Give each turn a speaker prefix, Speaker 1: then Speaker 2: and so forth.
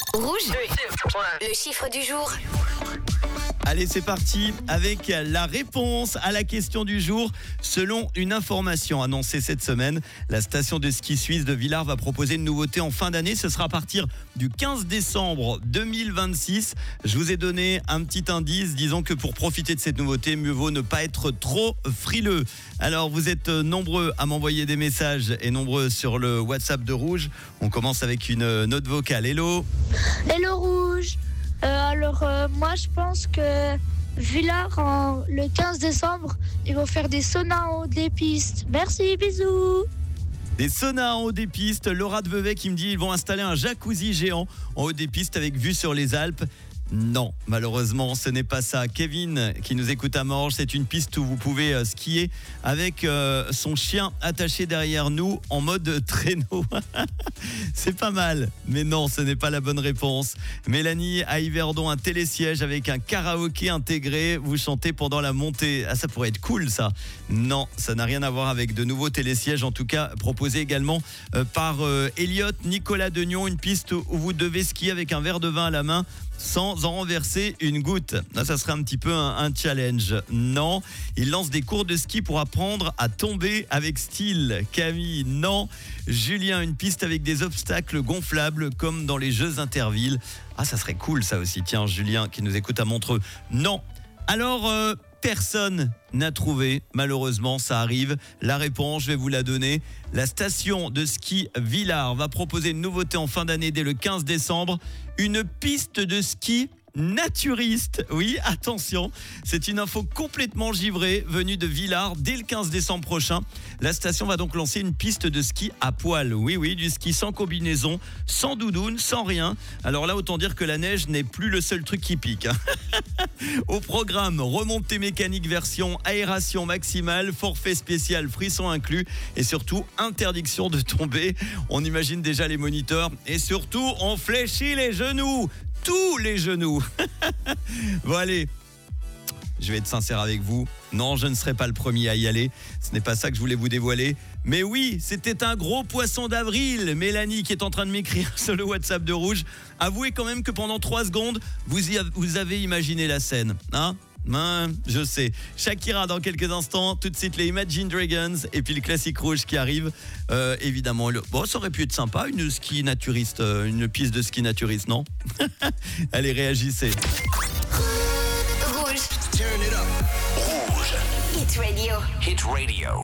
Speaker 1: Rouge, le chiffre du jour.
Speaker 2: Allez, c'est parti avec la réponse à la question du jour. Selon une information annoncée cette semaine, la station de ski suisse de Villars va proposer une nouveauté en fin d'année. Ce sera à partir du 15 décembre 2026. Je vous ai donné un petit indice. Disons que pour profiter de cette nouveauté, mieux vaut ne pas être trop frileux. Alors, vous êtes nombreux à m'envoyer des messages et nombreux sur le WhatsApp de Rouge. On commence avec une note vocale. Hello.
Speaker 3: Hello Rouge. Moi je pense que Villars, le 15 décembre, ils vont faire des saunas en haut des pistes. Merci, bisous.
Speaker 2: Des saunas en haut des pistes. Laura de Vevey qui me dit ils vont installer un jacuzzi géant en haut des pistes avec vue sur les Alpes. Non, malheureusement, ce n'est pas ça. Kevin, qui nous écoute à Morges, c'est une piste où vous pouvez skier avec son chien attaché derrière nous en mode traîneau. C'est pas mal, mais non, ce n'est pas la bonne réponse. Mélanie à Yverdon, un télésiège avec un karaoké intégré. Vous chantez pendant la montée. Ah, ça pourrait être cool, ça. Non, ça n'a rien à voir avec de nouveaux télésièges, en tout cas proposés également par Elliot. Nicolas Degnon, une piste où vous devez skier avec un verre de vin à la main sans en renverser une goutte. Là, ça serait un petit peu un challenge. Non, il lance des cours de ski pour apprendre à tomber avec style. Camille, non. Julien, une piste avec des obstacles gonflables comme dans les Jeux Intervilles. Ah, ça serait cool ça aussi. Tiens, Julien qui nous écoute à Montreux. Non. Alors, personne n'a trouvé, malheureusement, ça arrive. La réponse, je vais vous la donner. La station de ski Villars va proposer une nouveauté en fin d'année dès le 15 décembre. Une piste de ski naturiste. Oui, attention, c'est une info complètement givrée venue de Villars dès le 15 décembre prochain. La station va donc lancer une piste de ski à poil. Oui, du ski sans combinaison, sans doudoune, sans rien. Alors là, autant dire que la neige n'est plus le seul truc qui pique. Au programme, remontée mécanique version aération maximale, forfait spécial frisson inclus et surtout interdiction de tomber. On imagine déjà les moniteurs et surtout on fléchit les genoux. Tous les genoux. Bon allez, je vais être sincère avec vous. Non, je ne serai pas le premier à y aller. Ce n'est pas ça que je voulais vous dévoiler. Mais oui, c'était un gros poisson d'avril. Mélanie qui est en train de m'écrire sur le WhatsApp de Rouge. Avouez quand même que pendant 3 secondes, vous avez imaginé la scène. Hein ? Je sais. Shakira dans quelques instants, tout de suite les Imagine Dragons et puis le classique Rouge qui arrive. Évidemment, bon, ça aurait pu être sympa, une ski naturiste, une piste de ski naturiste, non? Allez, réagissez.
Speaker 1: Rouge.
Speaker 4: Turn it up. Rouge.
Speaker 1: Hit Radio.
Speaker 4: Hit Radio.